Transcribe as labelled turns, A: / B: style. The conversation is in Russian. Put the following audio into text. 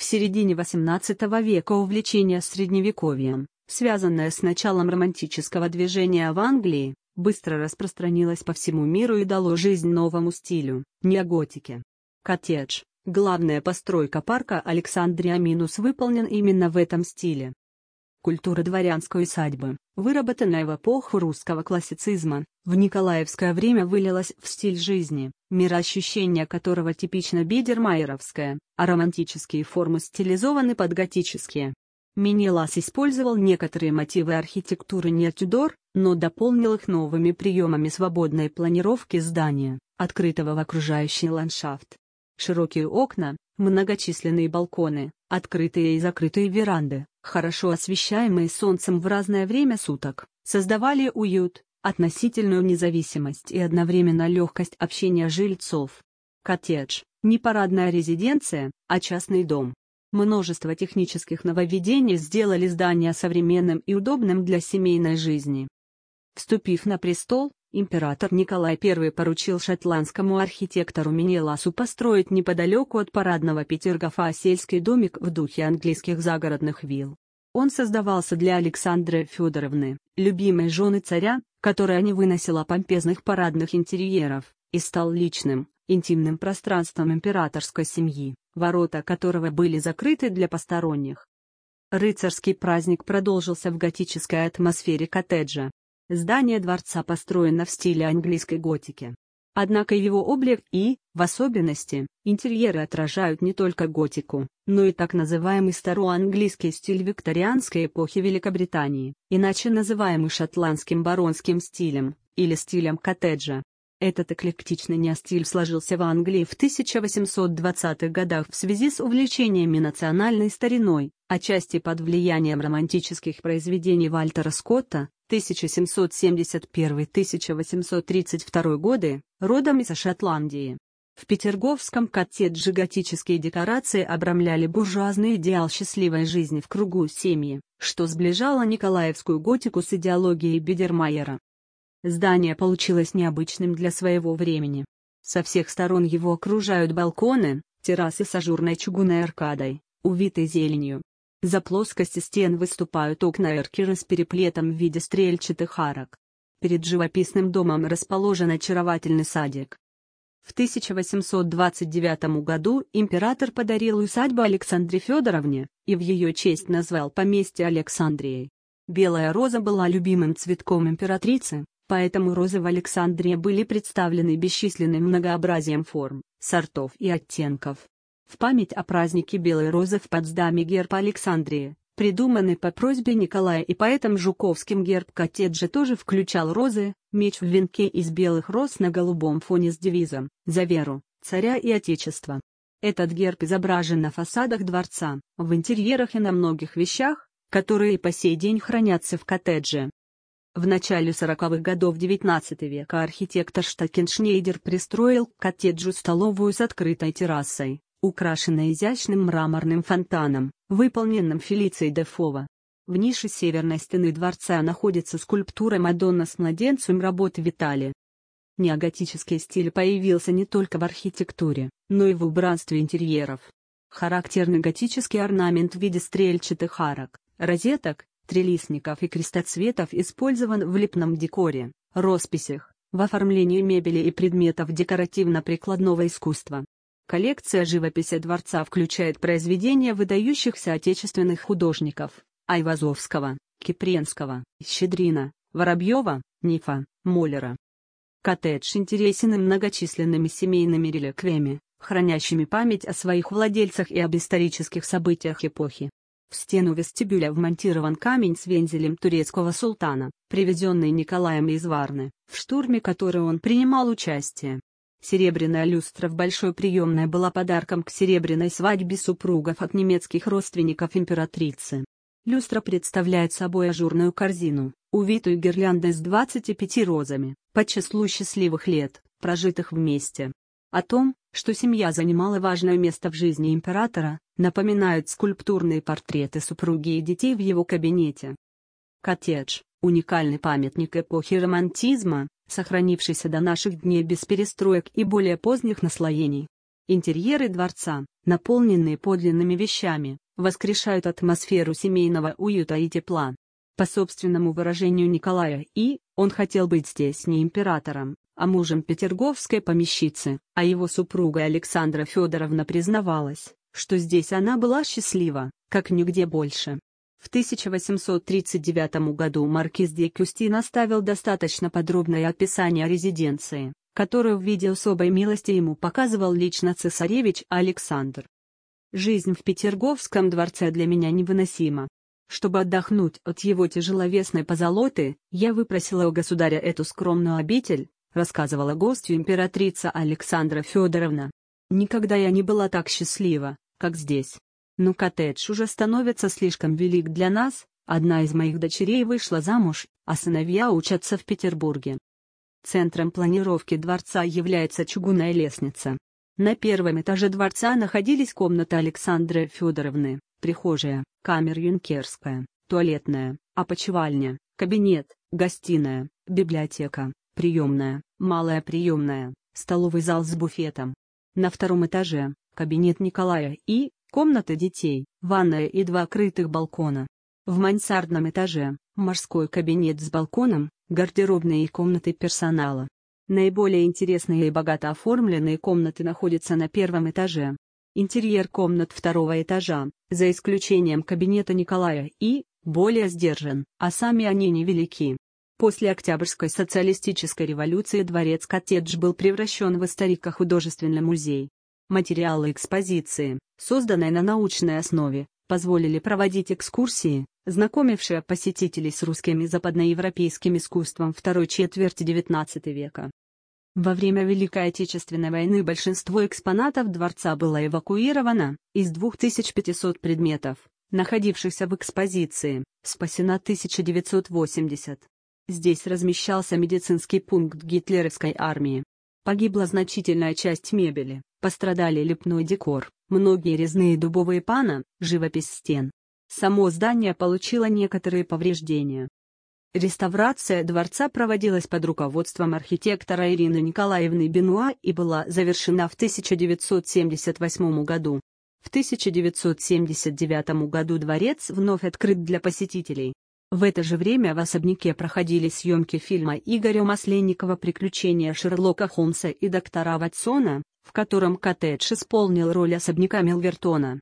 A: В середине XVIII века увлечение средневековьем, связанное с началом романтического движения в Англии, быстро распространилось по всему миру и дало жизнь новому стилю – неоготике. Коттедж, главная постройка парка Александрия – выполнен именно в этом стиле. Культура дворянской усадьбы, выработанная в эпоху русского классицизма, в николаевское время вылилась в стиль жизни, мироощущение которого типично бидермайеровское, а романтические формы стилизованы под готические. Менелас использовал некоторые мотивы архитектуры не-Тюдор, но дополнил их новыми приемами свободной планировки здания, открытого в окружающий ландшафт. Широкие окна, многочисленные балконы, открытые и закрытые веранды, хорошо освещаемые солнцем в разное время суток, создавали уют, относительную независимость и одновременно легкость общения жильцов. Коттедж – не парадная резиденция, а частный дом. Множество технических нововведений сделали здание современным и удобным для семейной жизни. Вступив на престол, император Николай I поручил шотландскому архитектору Менеласу построить неподалеку от парадного Петергофа сельский домик в духе английских загородных вилл. Он создавался для Александры Федоровны, любимой жены царя, которая не выносила помпезных парадных интерьеров, и стал личным, интимным пространством императорской семьи, ворота которого были закрыты для посторонних. Рыцарский праздник продолжился в готической атмосфере коттеджа. Здание дворца построено в стиле английской готики. Однако его облик и, в особенности, интерьеры отражают не только готику, но и так называемый староанглийский стиль викторианской эпохи Великобритании, иначе называемый шотландским баронским стилем, или стилем коттеджа. Этот эклектичный неостиль сложился в Англии в 1820-х годах в связи с увлечениями национальной стариной, отчасти под влиянием романтических произведений Вальтера Скотта, 1771-1832 годы, родом из Шотландии. В петерговском коттедже готические декорации обрамляли буржуазный идеал счастливой жизни в кругу семьи, что сближало николаевскую готику с идеологией Бидермайера. Здание получилось необычным для своего времени. Со всех сторон его окружают балконы, террасы с ажурной чугунной аркадой, увитой зеленью. За плоскости стен выступают окна-арки с переплетом в виде стрельчатых арок. Перед живописным домом расположен очаровательный садик. В 1829 году император подарил усадьбу Александре Федоровне, и в ее честь назвал поместье Александрией. Белая роза была любимым цветком императрицы, поэтому розы в Александрии были представлены бесчисленным многообразием форм, сортов и оттенков. В память о празднике Белой розы в Потсдаме герб Александрии, придуманный по просьбе Николая и поэтом Жуковским герб коттеджа тоже включал розы, меч в венке из белых роз на голубом фоне с девизом «За веру, царя и отечества». Этот герб изображен на фасадах дворца, в интерьерах и на многих вещах, которые и по сей день хранятся в коттедже. В начале 40-х годов XIX века архитектор Штекеншнейдер пристроил к коттеджу столовую с открытой террасой, украшенной изящным мраморным фонтаном, выполненным Фелицией де Фова. В нише северной стены дворца находится скульптура Мадонна с младенцем работы Витали. Неоготический стиль появился не только в архитектуре, но и в убранстве интерьеров. Характерный готический орнамент в виде стрельчатых арок, розеток, трилистников и крестоцветов использован в лепном декоре, росписях, в оформлении мебели и предметов декоративно-прикладного искусства. Коллекция живописи дворца включает произведения выдающихся отечественных художников: Айвазовского, Кипренского, Щедрина, Воробьева, Нифа, Моллера. Коттедж интересен и многочисленными семейными реликвиями, хранящими память о своих владельцах и об исторических событиях эпохи. В стену вестибюля вмонтирован камень с вензелем турецкого султана, привезенный Николаем из Варны, в штурме которой он принимал участие. Серебряная люстра в большой приемной была подарком к серебряной свадьбе супругов от немецких родственников императрицы. Люстра представляет собой ажурную корзину, увитую гирляндой с 25 розами, по числу счастливых лет, прожитых вместе. О том, что семья занимала важное место в жизни императора, напоминают скульптурные портреты супруги и детей в его кабинете. Коттедж – уникальный памятник эпохи романтизма, сохранившийся до наших дней без перестроек и более поздних наслоений. Интерьеры дворца, наполненные подлинными вещами, воскрешают атмосферу семейного уюта и тепла. По собственному выражению Николая И., он хотел быть здесь не императором, а мужем петерговской помещицы, а его супруга Александра Федоровна признавалась, что здесь она была счастлива, как нигде больше. В 1839 году маркиз де Кюстин оставил достаточно подробное описание резиденции, которую в виде особой милости ему показывал лично цесаревич Александр. Жизнь в Петерговском дворце для меня невыносима. Чтобы отдохнуть от его тяжеловесной позолоты, я выпросила у государя эту скромную обитель, рассказывала гостю императрица Александра Федоровна. Никогда я не была так счастлива, как здесь. Но коттедж уже становится слишком велик для нас, одна из моих дочерей вышла замуж, а сыновья учатся в Петербурге. Центром планировки дворца является чугунная лестница. На первом этаже дворца находились комнаты Александры Федоровны, прихожая, камер юнкерская, туалетная, опочивальня, кабинет, гостиная, библиотека, приемная, малая приемная, столовый зал с буфетом. На втором этаже – кабинет Николая И., комната детей, ванная и 2 крытых балкона. В мансардном этаже – морской кабинет с балконом, гардеробные и комнаты персонала. Наиболее интересные и богато оформленные комнаты находятся на первом этаже. Интерьер комнат второго этажа, за исключением кабинета Николая И., более сдержан, а сами они невелики. После Октябрьской социалистической революции дворец-коттедж был превращен в историко-художественный музей. Материалы экспозиции, созданные на научной основе, позволили проводить экскурсии, знакомившие посетителей с русским и западноевропейским искусством второй четверти XIX века. Во время Великой Отечественной войны большинство экспонатов дворца было эвакуировано, из 2500 предметов, находившихся в экспозиции, спасено 1980. Здесь размещался медицинский пункт гитлеровской армии. Погибла значительная часть мебели, пострадали лепной декор, многие резные дубовые панно, живопись стен. Само здание получило некоторые повреждения. Реставрация дворца проводилась под руководством архитектора Ирины Николаевны Бенуа и была завершена в 1978 году. В 1979 году дворец вновь открыт для посетителей. В это же время в особняке проходили съемки фильма Игоря Масленникова «Приключения Шерлока Холмса и доктора Ватсона», в котором коттедж исполнил роль особняка Милвертона.